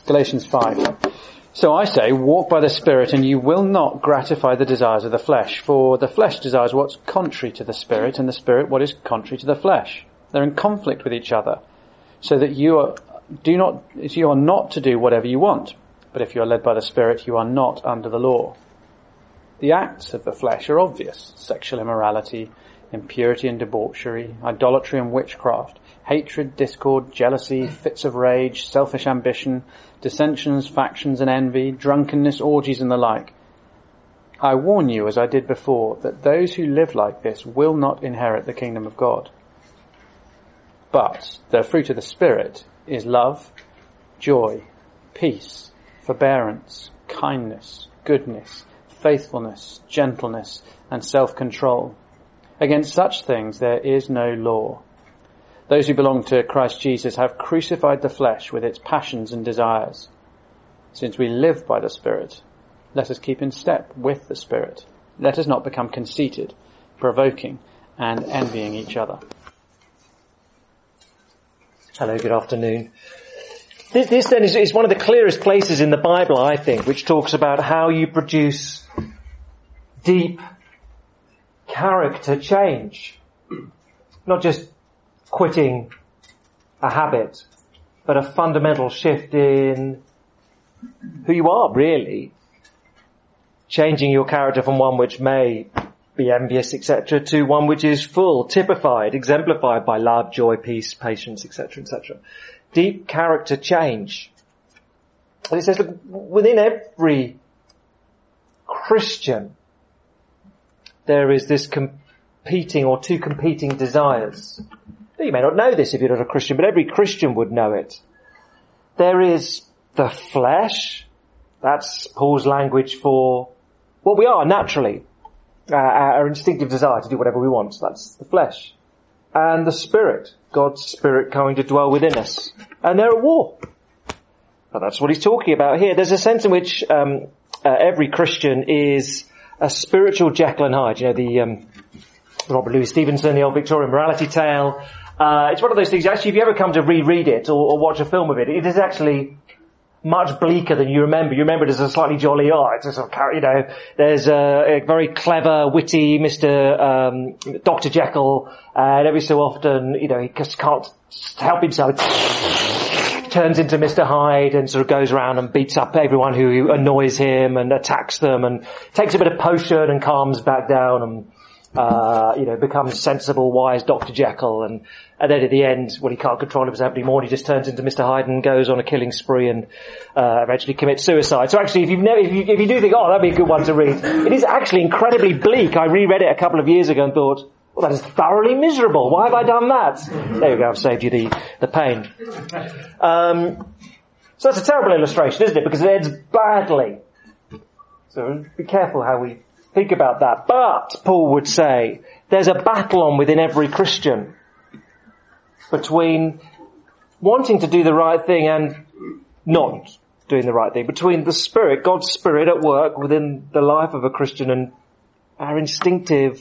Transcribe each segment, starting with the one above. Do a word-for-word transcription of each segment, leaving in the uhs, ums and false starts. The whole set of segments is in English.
Galatians five. So I say, walk by the Spirit, and you will not gratify the desires of the flesh. For the flesh desires what's contrary to the Spirit, and the Spirit what is contrary to the flesh. They're in conflict with each other, so that you are do not you are not to do whatever you want. But if you are led by the Spirit, you are not under the law. The acts of the flesh are obvious: sexual immorality, impurity and debauchery, idolatry and witchcraft, hatred, discord, jealousy, fits of rage, selfish ambition, dissensions, factions and envy, drunkenness, orgies and the like. I warn you, as I did before, that those who live like this will not inherit the kingdom of God. But the fruit of the Spirit is love, joy, peace, forbearance, kindness, goodness, faithfulness, gentleness and self-control. Against such things there is no law. Those who belong to Christ Jesus have crucified the flesh with its passions and desires. Since we live by the Spirit, let us keep in step with the Spirit. Let us not become conceited, provoking, and envying each other. Hello, good afternoon. This, this then is, is one of the clearest places in the Bible, I think, which talks about how you produce deep character change. Not just quitting a habit, but a fundamental shift in who you are, really. Changing your character from one which may be envious, et cetera, to one which is full, typified, exemplified by love, joy, peace, patience, et cetera, et cetera. Deep character change. And it says, look, within every Christian, there is this competing or two competing desires. You may not know this if you're not a Christian, but every Christian would know it. There is the flesh. That's Paul's language for what we are naturally. Uh, our instinctive desire to do whatever we want. That's the flesh. And the Spirit. God's Spirit coming to dwell within us. And they're at war. But that's what he's talking about here. There's a sense in which um, uh, every Christian is a spiritual Jekyll and Hyde. You know, the um, Robert Louis Stevenson, the old Victorian morality tale. Uh, it's one of those things, actually, if you ever come to reread it or, or watch a film of it, it is actually much bleaker than you remember. You remember it as a slightly jolly, oh, it's a sort of, you know, there's a, a very clever, witty Mister Um, Doctor Jekyll, and every so often, you know, he just can't help himself. Turns into Mister Hyde and sort of goes around and beats up everyone who annoys him and attacks them and takes a bit of potion and calms back down and Uh, you know, becomes sensible, wise Doctor Jekyll, and, and then at the end, when he can't control himself anymore, he just turns into Mister Hyde and goes on a killing spree and uh, eventually commits suicide. So actually, if you've never, if you, if you do think, oh, that'd be a good one to read, it is actually incredibly bleak. I reread it a couple of years ago and thought, well, that is thoroughly miserable. Why have I done that? There you go, I've saved you the, the pain. Um, so that's a terrible illustration, isn't it? Because it ends badly. So be careful how we think about that. But, Paul would say, there's a battle on within every Christian between wanting to do the right thing and not doing the right thing. Between the Spirit, God's Spirit at work within the life of a Christian and our instinctive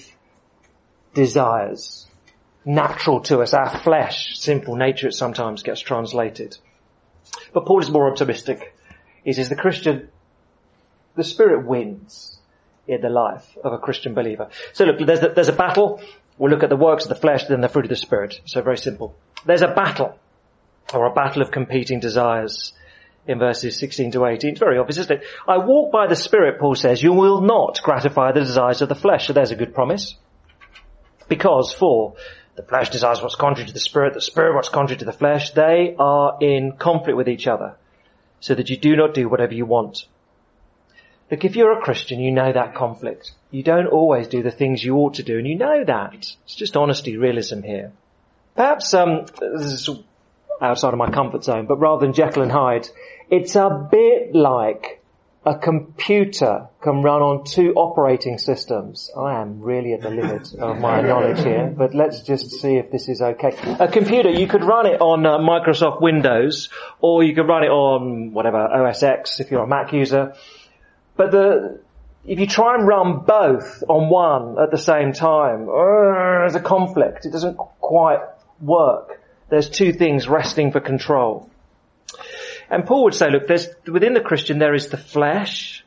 desires, natural to us, our flesh, sinful nature it sometimes gets translated. But Paul is more optimistic. He says the Christian, the Spirit wins in the life of a Christian believer. So look, there's a, there's a battle. We'll look at the works of the flesh, then the fruit of the Spirit. So very simple. There's a battle, or a battle of competing desires in verses sixteen to eighteen. It's very obvious, isn't it? I walk by the Spirit, Paul says, you will not gratify the desires of the flesh. So there's a good promise. Because for the flesh desires what's contrary to the Spirit, the Spirit what's contrary to the flesh, they are in conflict with each other, so that you do not do whatever you want. Look, if you're a Christian, you know that conflict. You don't always do the things you ought to do, and you know that. It's just honesty, realism here. Perhaps, um, this is outside of my comfort zone, but rather than Jekyll and Hyde, it's a bit like a computer can run on two operating systems. I am really at the limit of my knowledge here, but let's just see if this is okay. A computer, you could run it on uh, Microsoft Windows, or you could run it on whatever, O S X if you're a Mac user. But the, if you try and run both on one at the same time, uh, there's a conflict. It doesn't quite work. There's two things wrestling for control. And Paul would say, look, there's, within the Christian there is the flesh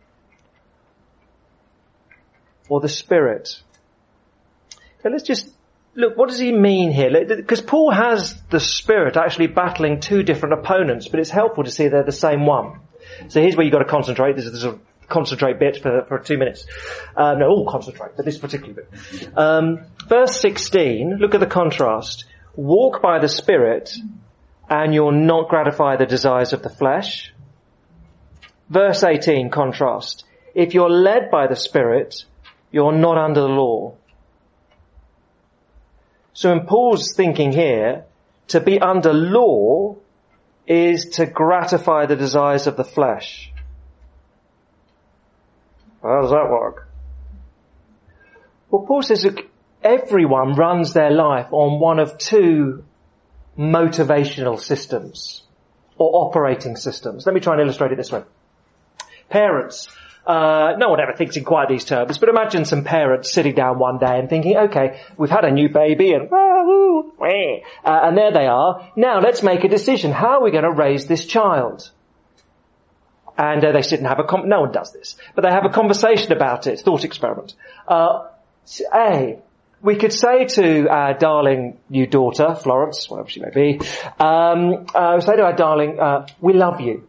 or the spirit. So let's just look, what does he mean here? Because Paul has the spirit actually battling two different opponents, but it's helpful to see they're the same one. So here's where you've got to concentrate. This is the concentrate bit for, for two minutes. Uh, no, all concentrate, but this particular bit. Um, verse sixteen, look at the contrast. Walk by the Spirit, and you'll not gratify the desires of the flesh. Verse eighteen, contrast. If you're led by the Spirit, you're not under the law. So in Paul's thinking here, to be under law is to gratify the desires of the flesh. How does that work? Well, Paul says, look, everyone runs their life on one of two motivational systems or operating systems. Let me try and illustrate it this way. Parents. Uh, no one ever thinks in quite these terms, but imagine some parents sitting down one day and thinking, okay, we've had a new baby and, uh, and there they are. Now let's make a decision. How are we going to raise this child? And uh, they sit and have a, com- no one does this, but they have a conversation about it, thought experiment. Uh, A, we could say to our darling new daughter, Florence, whatever she may be, um, uh, say to our darling, uh, we love you.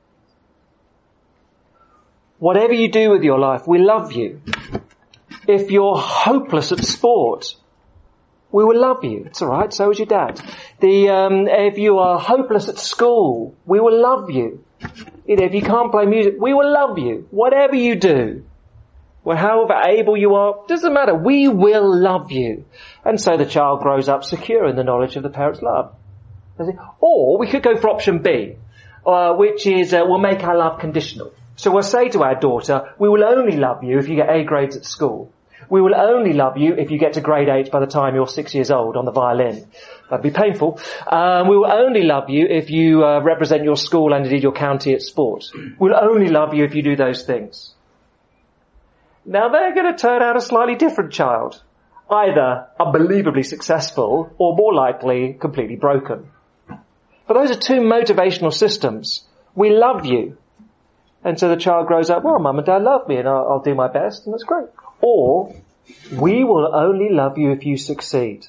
Whatever you do with your life, we love you. If you're hopeless at sport, we will love you. It's all right. So is your dad. The um, if you are hopeless at school, we will love you. You know, if you can't play music, we will love you. Whatever you do, well, however able you are, doesn't matter. We will love you. And so the child grows up secure in the knowledge of the parent's love. Or we could go for option B, uh, which is uh, we'll make our love conditional. So we'll say to our daughter, we will only love you if you get A grades at school. We will only love you if you get to grade eight by the time you're six years old on the violin. That'd be painful. Um, we will only love you if you uh, represent your school and indeed your county at sport. We'll only love you if you do those things. Now they're going to turn out a slightly different child. Either unbelievably successful or more likely completely broken. But those are two motivational systems. We love you. And so the child grows up, well, mum and dad love me and I'll, I'll do my best and that's great. Or, we will only love you if you succeed.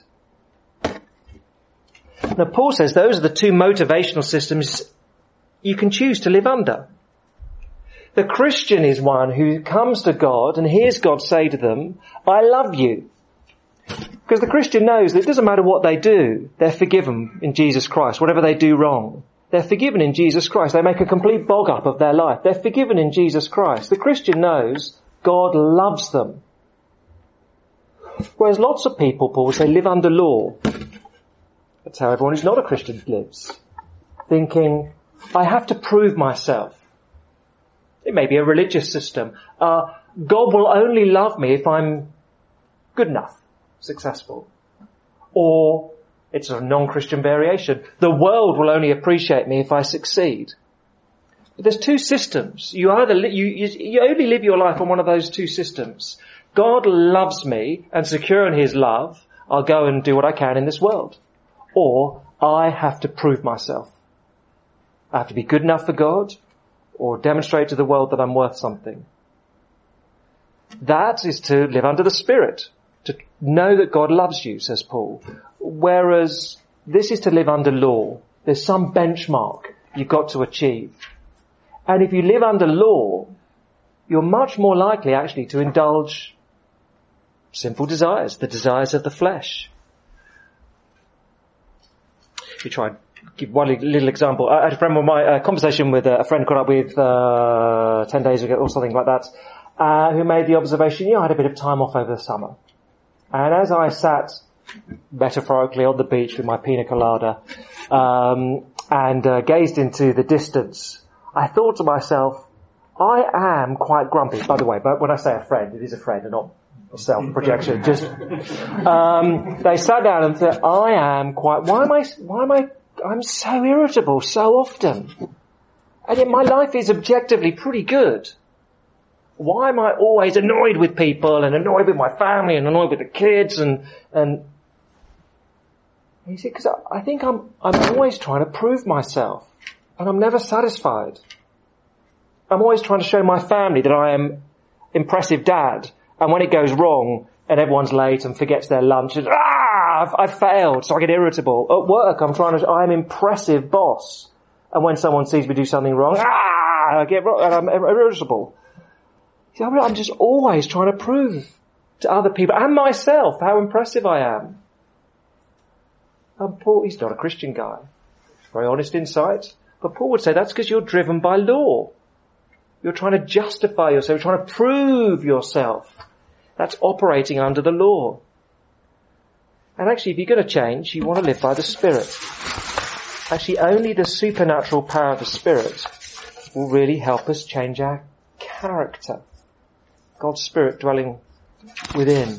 Now Paul says those are the two motivational systems you can choose to live under. The Christian is one who comes to God and hears God say to them, I love you. Because the Christian knows that it doesn't matter what they do, they're forgiven in Jesus Christ, whatever they do wrong. They're forgiven in Jesus Christ. They make a complete bog up of their life. They're forgiven in Jesus Christ. The Christian knows God loves them. Whereas lots of people, Paul would say, live under law. That's how everyone who's not a Christian lives. Thinking, I have to prove myself. It may be a religious system. Uh, God will only love me if I'm good enough, successful. Or it's a non-Christian variation. The world will only appreciate me if I succeed. But there's two systems. You either li- you, you you only live your life on one of those two systems. God loves me, and secure in His love, I'll go and do what I can in this world. Or I have to prove myself. I have to be good enough for God, or demonstrate to the world that I'm worth something. That is to live under the Spirit, to know that God loves you, says Paul. Whereas this is to live under law. There's some benchmark you've got to achieve. And if you live under law, you're much more likely actually to indulge sinful desires, the desires of the flesh. We try and give one little example. I had a friend with my uh, conversation with uh, a friend caught up with uh, ten days ago or something like that, uh, who made the observation, you know, I had a bit of time off over the summer. And as I sat metaphorically on the beach with my pina colada um, and uh, gazed into the distance, I thought to myself, I am quite grumpy. By the way, but when I say a friend, it is a friend and not a self-projection. Just um, they sat down and said, I am quite, why am I, why am I, I'm so irritable so often. And yet my life is objectively pretty good. Why am I always annoyed with people and annoyed with my family and annoyed with the kids and, and, and you see, because I, I think I'm, I'm always trying to prove myself. And I'm never satisfied. I'm always trying to show my family that I am impressive dad. And when it goes wrong and everyone's late and forgets their lunch, and, ah, I've, I've failed, so I get irritable. At work, I'm trying to, I'm impressive boss. And when someone sees me do something wrong, ah, I get and I'm irritable. See, I'm just always trying to prove to other people and myself how impressive I am. And Paul, he's not a Christian guy. Very honest insight. But Paul would say that's because you're driven by law. You're trying to justify yourself. You're trying to prove yourself. That's operating under the law. And actually, if you're going to change, you want to live by the Spirit. Actually, only the supernatural power of the Spirit will really help us change our character. God's Spirit dwelling within.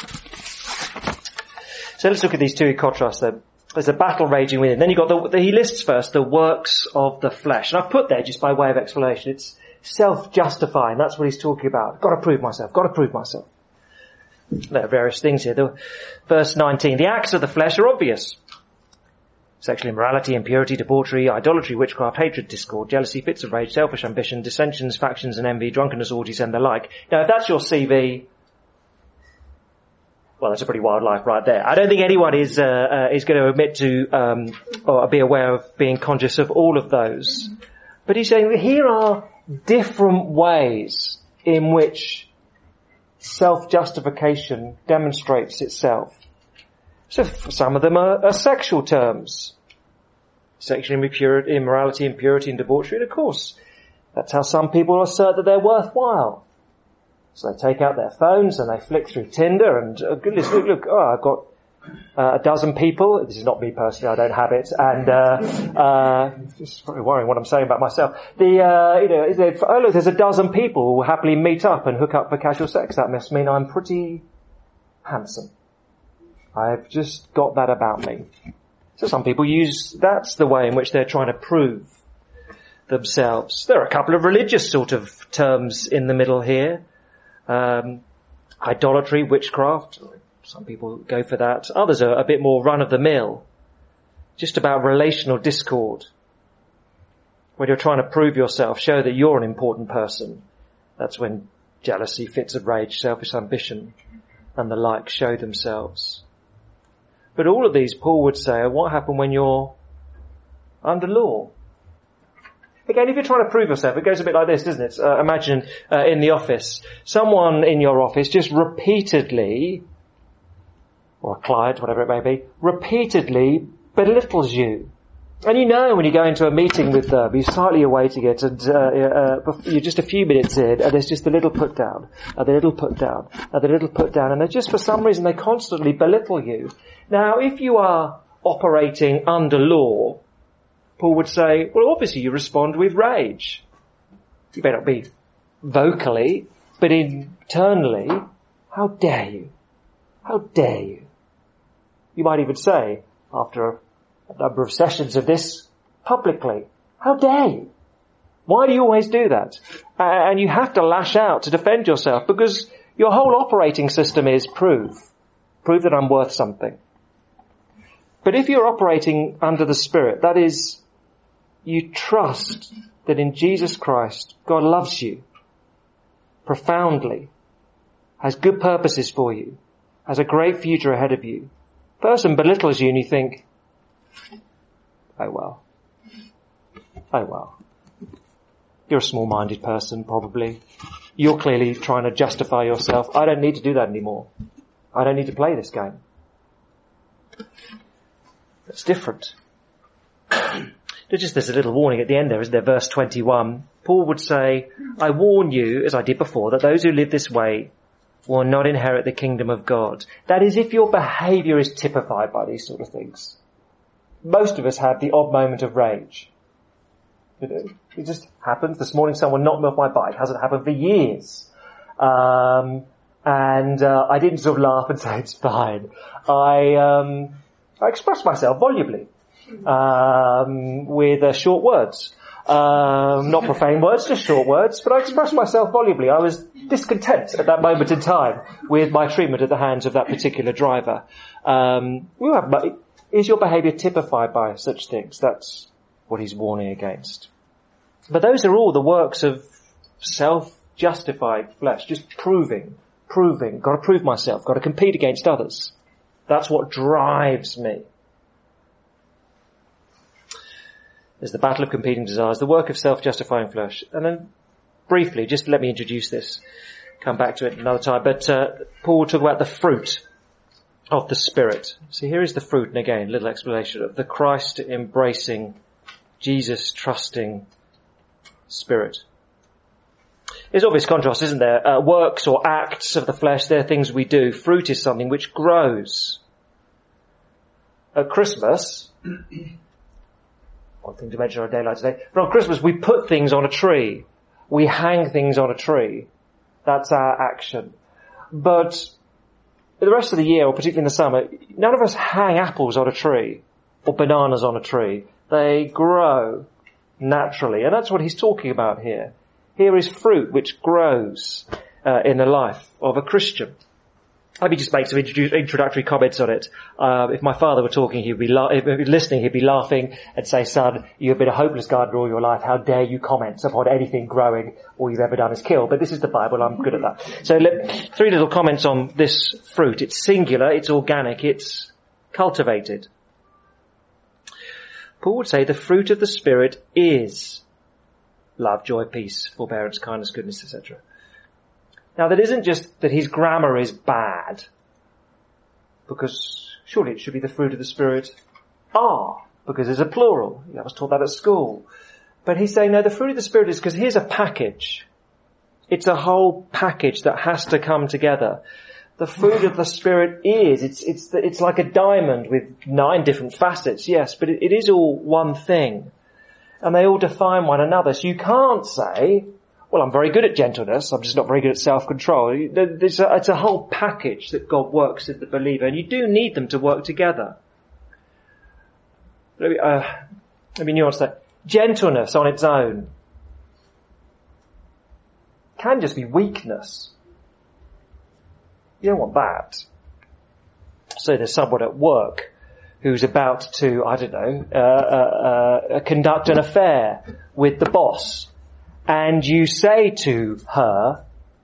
So let's look at these two in contrast then. There's a battle raging within. Then you've got the, the, he lists first the works of the flesh. And I've put there just by way of explanation. It's self-justifying. That's what he's talking about. Got to prove myself. Got to prove myself. There are various things here. The, verse nineteen. The acts of the flesh are obvious. Sexual immorality, impurity, debauchery, idolatry, witchcraft, hatred, discord, jealousy, fits of rage, selfish ambition, dissensions, factions and envy, drunkenness, orgies and the like. Now if that's your C V, well, that's a pretty wild life right there. I don't think anyone is uh, uh, is going to admit to um, or be aware of being conscious of all of those. But he's saying that here are different ways in which self-justification demonstrates itself. So some of them are, are sexual terms. Sexual impurity, immorality, impurity and debauchery. And of course, that's how some people assert that they're worthwhile. So they take out their phones and they flick through Tinder and, uh, goodness, look, look, oh, I've got uh, a dozen people. This is not me personally, I don't have it. And, uh, uh, it's probably worrying what I'm saying about myself. The, uh, you know, is there, oh look, there's a dozen people who will happily meet up and hook up for casual sex. That must mean I'm pretty handsome. I've just got that about me. So some people use, that's the way in which they're trying to prove themselves. There are a couple of religious sort of terms in the middle here. Um, idolatry, witchcraft. Some people go for that. Others are a bit more run-of-the-mill. Just about relational discord. When you're trying to prove yourself, show that you're an important person. That's when jealousy, fits of rage, selfish ambition, and the like show themselves. But all of these, Paul would say, are what happen when you're under law. Again, if you're trying to prove yourself, it goes a bit like this, doesn't it? Uh, imagine uh, in the office, someone in your office just repeatedly, or a client, whatever it may be, repeatedly belittles you. And you know when you go into a meeting with them, you're slightly awaiting it, and uh, uh, you're just a few minutes in, and there's just a little put down, and a little put down, and a little put down, and they just, for some reason, they constantly belittle you. Now, if you are operating under law, Paul would say, well, obviously you respond with rage. You may not be vocally, but internally, how dare you? How dare you? You might even say, after a number of sessions of this, publicly, how dare you? Why do you always do that? And you have to lash out to defend yourself because your whole operating system is prove. Prove that I'm worth something. But if you're operating under the Spirit, that is, you trust that in Jesus Christ, God loves you profoundly, has good purposes for you, has a great future ahead of you. Person belittles you and you think, oh well, oh well. You're a small-minded person, probably. You're clearly trying to justify yourself. I don't need to do that anymore. I don't need to play this game. That's different. There's just there's a little warning at the end there, isn't there? Verse twenty-one. Paul would say, I warn you, as I did before, that those who live this way will not inherit the kingdom of God. That is, if your behaviour is typified by these sort of things. Most of us have the odd moment of rage. You know, it just happens. This morning someone knocked me off my bike. It hasn't happened for years. Um, and uh, I didn't sort of laugh and say it's fine. I, um, I expressed myself volubly. Um, with uh, short words. Um, not profane words, just short words, but I expressed myself volubly. I was discontent at that moment in time with my treatment at the hands of that particular driver. Um, you have, is your behaviour typified by such things? That's what he's warning against. But those are all the works of self-justified flesh, just proving, proving, got to prove myself, got to compete against others. That's what drives me. There's the battle of competing desires, the work of self-justifying flesh. And then briefly, just let me introduce this, come back to it another time, but uh, Paul will talk about the fruit of the Spirit. So here is the fruit, and again, a little explanation of the Christ embracing, Jesus trusting Spirit. There's obvious contrast, isn't there? Uh, works or acts of the flesh, they're things we do. Fruit is something which grows. At Christmas, one thing to mention on a day like today, but on Christmas we put things on a tree. We hang things on a tree. That's our action. But the rest of the year, or particularly in the summer, none of us hang apples on a tree or bananas on a tree. They grow naturally. And that's what he's talking about here. Here is fruit which grows uh, in the life of a Christian. Let me just make some introdu- introductory comments on it. Uh, if my father were talking, he'd be la- if he were listening, he'd be laughing and say, "Son, you've been a hopeless gardener all your life. How dare you comment upon anything growing? All you've ever done is kill." But this is the Bible. I'm good at that. So let, three little comments on this fruit. It's singular. It's organic. It's cultivated. Paul would say the fruit of the Spirit is love, joy, peace, forbearance, kindness, goodness, et cetera. Now, that isn't just that his grammar is bad, because surely it should be the fruit of the Spirit are, because there's a plural. I was taught that at school. But he's saying, no, the fruit of the Spirit is because here's a package. It's a whole package that has to come together. The fruit of the Spirit is, it's it's the, it's like a diamond with nine different facets, yes, but it, it is all one thing. And they all define one another. So you can't say, well, I'm very good at gentleness, I'm just not very good at self-control. It's a, it's a whole package that God works in the believer, and you do need them to work together. Let me, uh, let me nuance that. Gentleness on its own can just be weakness. You don't want that. So there's someone at work who's about to, I don't know, uh, uh, uh, conduct an affair with the boss. And you say to her,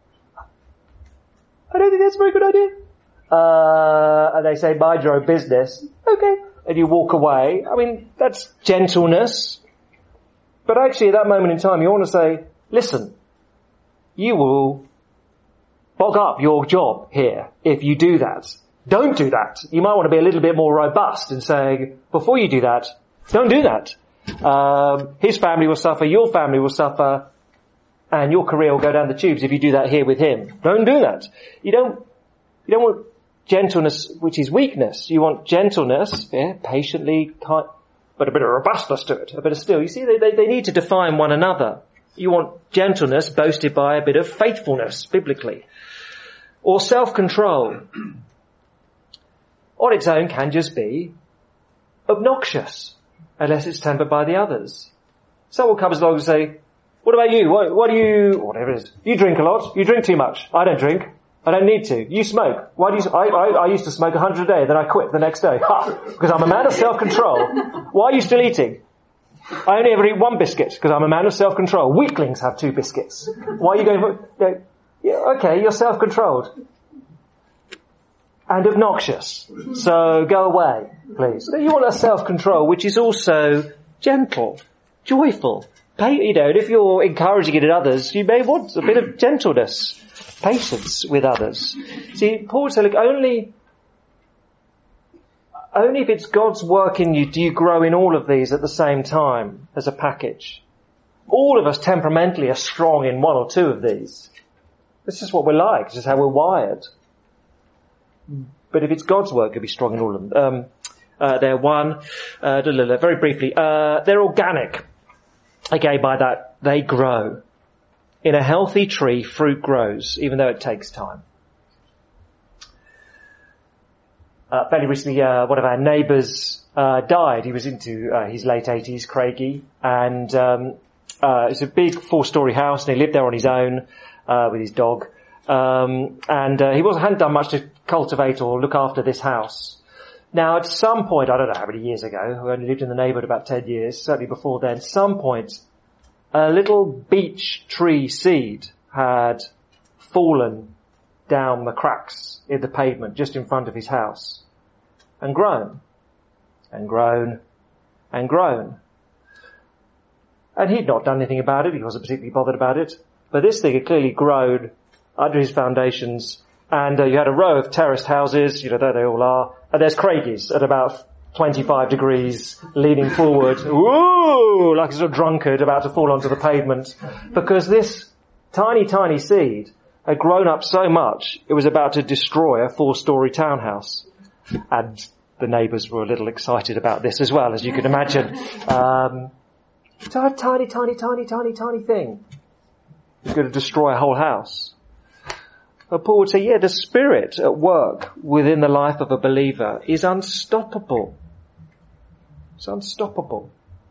"I don't think that's a very good idea." Uh, and they say, "Mind your own business." Okay. And you walk away. I mean, that's gentleness. But actually at that moment in time, you want to say, "Listen, you will bog up your job here if you do that. Don't do that." You might want to be a little bit more robust in saying, before you do that, don't do that. Um, his family will suffer, your family will suffer, and your career will go down the tubes if you do that here with him. Don't do that. You don't, you don't want gentleness, which is weakness. You want gentleness, yeah, patiently, kind, but a bit of robustness to it, a bit of steel. You see, they, they, they need to define one another. You want gentleness boasted by a bit of faithfulness, biblically. Or self-control. On its own can just be obnoxious, unless it's tempered by the others. Someone comes along and say, "What about you? What, what do you, whatever it is, you drink a lot, you drink too much." "I don't drink. I don't need to." "You smoke." "Why do you, I, I, I used to smoke a hundred a day, then I quit the next day." Ha! Because I'm a man of self-control. "Why are you still eating?" "I only ever eat one biscuit, because I'm a man of self-control." Weaklings have two biscuits. "Why are you going for, you know, yeah, okay, you're self-controlled. And obnoxious. So go away, please." You want a self-control which is also gentle, joyful. You know, and if you're encouraging it in others, you may want a bit of gentleness, patience with others. See, Paul said, look, only, only if it's God's work in you do you grow in all of these at the same time as a package. All of us temperamentally are strong in one or two of these. This is what we're like. This is how we're wired. But if it's God's work, it'll be strong in all of them. Um, uh, they're one, uh, very briefly, uh, they're organic. Again, by that, they grow. In a healthy tree, fruit grows, even though it takes time. Uh, fairly recently, uh, one of our neighbours, uh, died. He was into, uh, his late eighties, Craigie, and, um, uh, it's a big four-storey house, and he lived there on his own, uh, with his dog. Um, and, uh, he wasn't, hadn't done much to cultivate or look after this house. Now, at some point, I don't know how many years ago, I only lived in the neighbourhood about ten years, certainly before then, some point, a little beech tree seed had fallen down the cracks in the pavement just in front of his house and grown and grown and grown. And he'd not done anything about it. He wasn't particularly bothered about it. But this thing had clearly grown under his foundations. And uh, you had a row of terraced houses, you know, there they all are. And there's Craigie's at about twenty-five degrees, leaning forward, woo, like a sort of drunkard about to fall onto the pavement. Because this tiny, tiny seed had grown up so much, it was about to destroy a four-storey townhouse. And the neighbours were a little excited about this as well, as you can imagine. Um, so a tiny, tiny, tiny, tiny, tiny thing is going to destroy a whole house. But Paul would say, yeah, the Spirit at work within the life of a believer is unstoppable. It's unstoppable.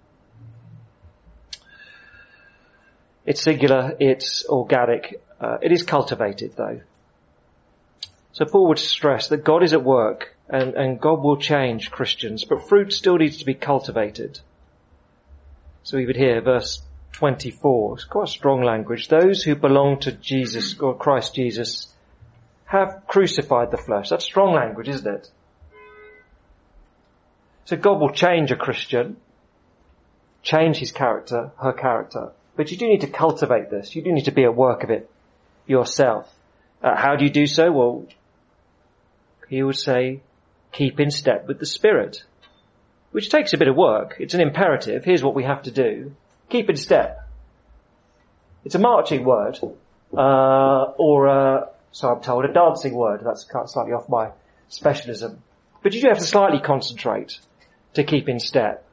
It's singular, it's organic, uh, it is cultivated though. So Paul would stress that God is at work and, and God will change Christians, but fruit still needs to be cultivated. So we would hear verse twenty-four, it's quite strong language. Those who belong to Jesus, or Christ Jesus, have crucified the flesh. That's strong language, isn't it? So God will change a Christian, change his character, her character. But you do need to cultivate this. You do need to be at work of it yourself. Uh, how do you do so? Well, he would say, keep in step with the Spirit, which takes a bit of work. It's an imperative. Here's what we have to do. Keep in step. It's a marching word, uh, or a, so I'm told, a dancing word. That's slightly off my specialism. But you do have to slightly concentrate to keep in step.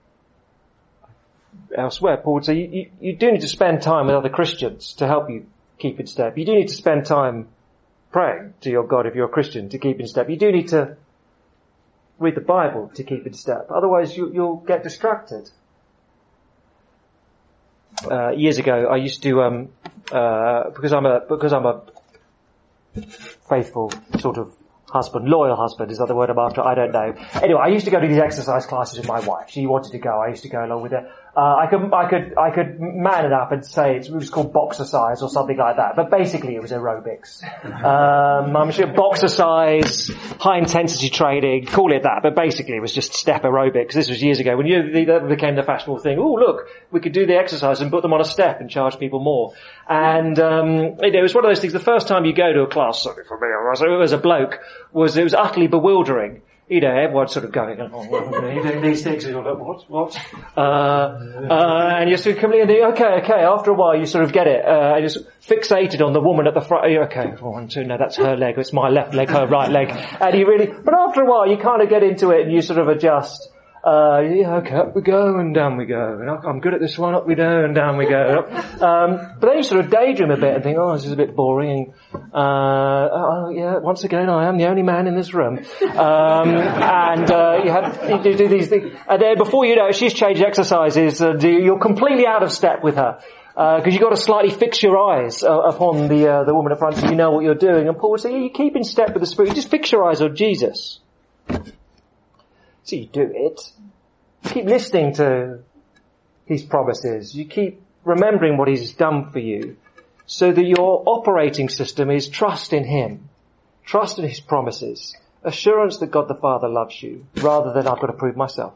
Elsewhere, Paul would say, you, you, you do need to spend time with other Christians to help you keep in step. You do need to spend time praying to your God if you're a Christian to keep in step. You do need to read the Bible to keep in step. Otherwise, you, you'll get distracted. Uh, years ago, I used to, um, uh, because I'm a, because I'm a faithful sort of husband, loyal husband, is that the word I'm after? I don't know. Anyway, I used to go to these exercise classes with my wife. She wanted to go. I used to go along with her. Uh, I could, I could, I could man it up and say it was called boxercise or something like that. But basically it was aerobics. Um, I'm sure boxercise, high intensity training, call it that. But basically it was just step aerobics. This was years ago when you, that became the fashionable thing. Oh, look, we could do the exercise and put them on a step and charge people more. And, um, you know, it was one of those things. The first time you go to a class, certainly for me, as a bloke, was, it was utterly bewildering. You know, everyone's sort of going, oh, well, you know, these things, you're like, what, what? Uh, uh, and you're sort of coming in and think, okay, okay, after a while you sort of get it, uh, and you're sort of fixated on the woman at the front, you're, okay, one, two, no, that's her leg, it's my left leg, her right leg, and you really, but after a while you kind of get into it and you sort of adjust. Uh, yeah, okay, up we go and down we go. And I'm good at this one, up we go and down we go. Um, but then you sort of daydream a bit and think, oh, this is a bit boring. Uh, oh, yeah, once again, I am the only man in this room. Um, and, uh, you have, you do these things. And then before you know it, she's changed exercises and you're completely out of step with her. Uh, cause you've got to slightly fix your eyes uh, upon the, uh, the woman in front so you know what you're doing. And Paul would say, yeah, you keep in step with the Spirit. You just fix your eyes on Jesus. So you do it. You keep listening to his promises. You keep remembering what he's done for you so that your operating system is trust in him, trust in his promises, assurance that God the Father loves you rather than I've got to prove myself.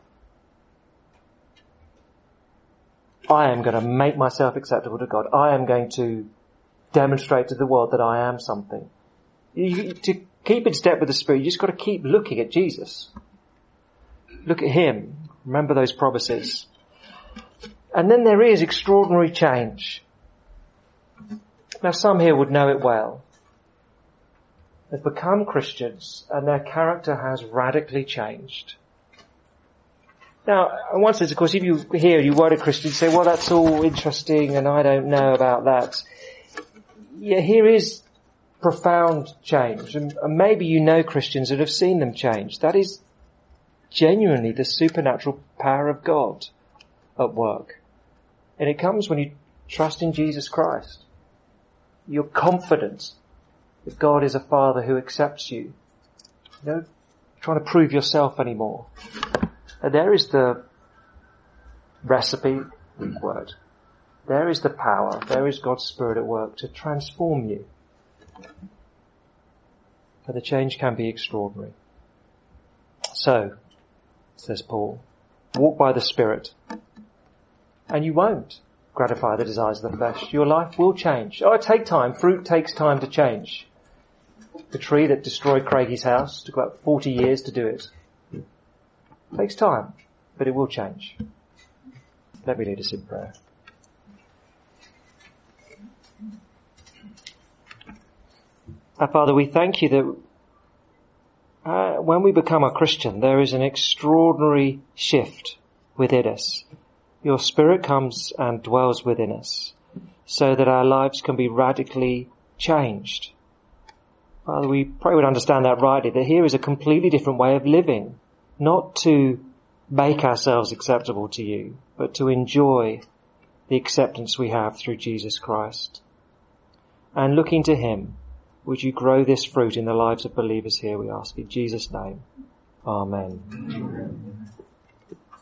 I am going to make myself acceptable to God. I am going to demonstrate to the world that I am something. You, to keep in step with the Spirit, you just got to keep looking at Jesus. Look at him. Remember those promises. And then there is extraordinary change. Now some here would know it well. They've become Christians and their character has radically changed. Now, in one sense, of course, if you hear you weren't a Christian, you say, well, that's all interesting and I don't know about that. Yeah, here is profound change. And maybe you know Christians that have seen them change. That is genuinely the supernatural power of God at work. And it comes when you trust in Jesus Christ. You're confident that God is a Father who accepts you. You know, trying to prove yourself anymore. And there is the recipe, weak word. There is the power. There is God's Spirit at work to transform you. But the change can be extraordinary. So, says Paul, walk by the Spirit, and you won't gratify the desires of the flesh. Your life will change. Oh, it takes time. Fruit takes time to change. The tree that destroyed Craigie's house took about forty years to do it. It takes time, but it will change. Let me lead us in prayer. Our Father, we thank you that uh, when we become a Christian, there is an extraordinary shift within us. Your Spirit comes and dwells within us so that our lives can be radically changed. Father, we pray we'd understand that rightly, that here is a completely different way of living, not to make ourselves acceptable to you, but to enjoy the acceptance we have through Jesus Christ. And looking to him, would you grow this fruit in the lives of believers here, we ask in Jesus' name. Amen.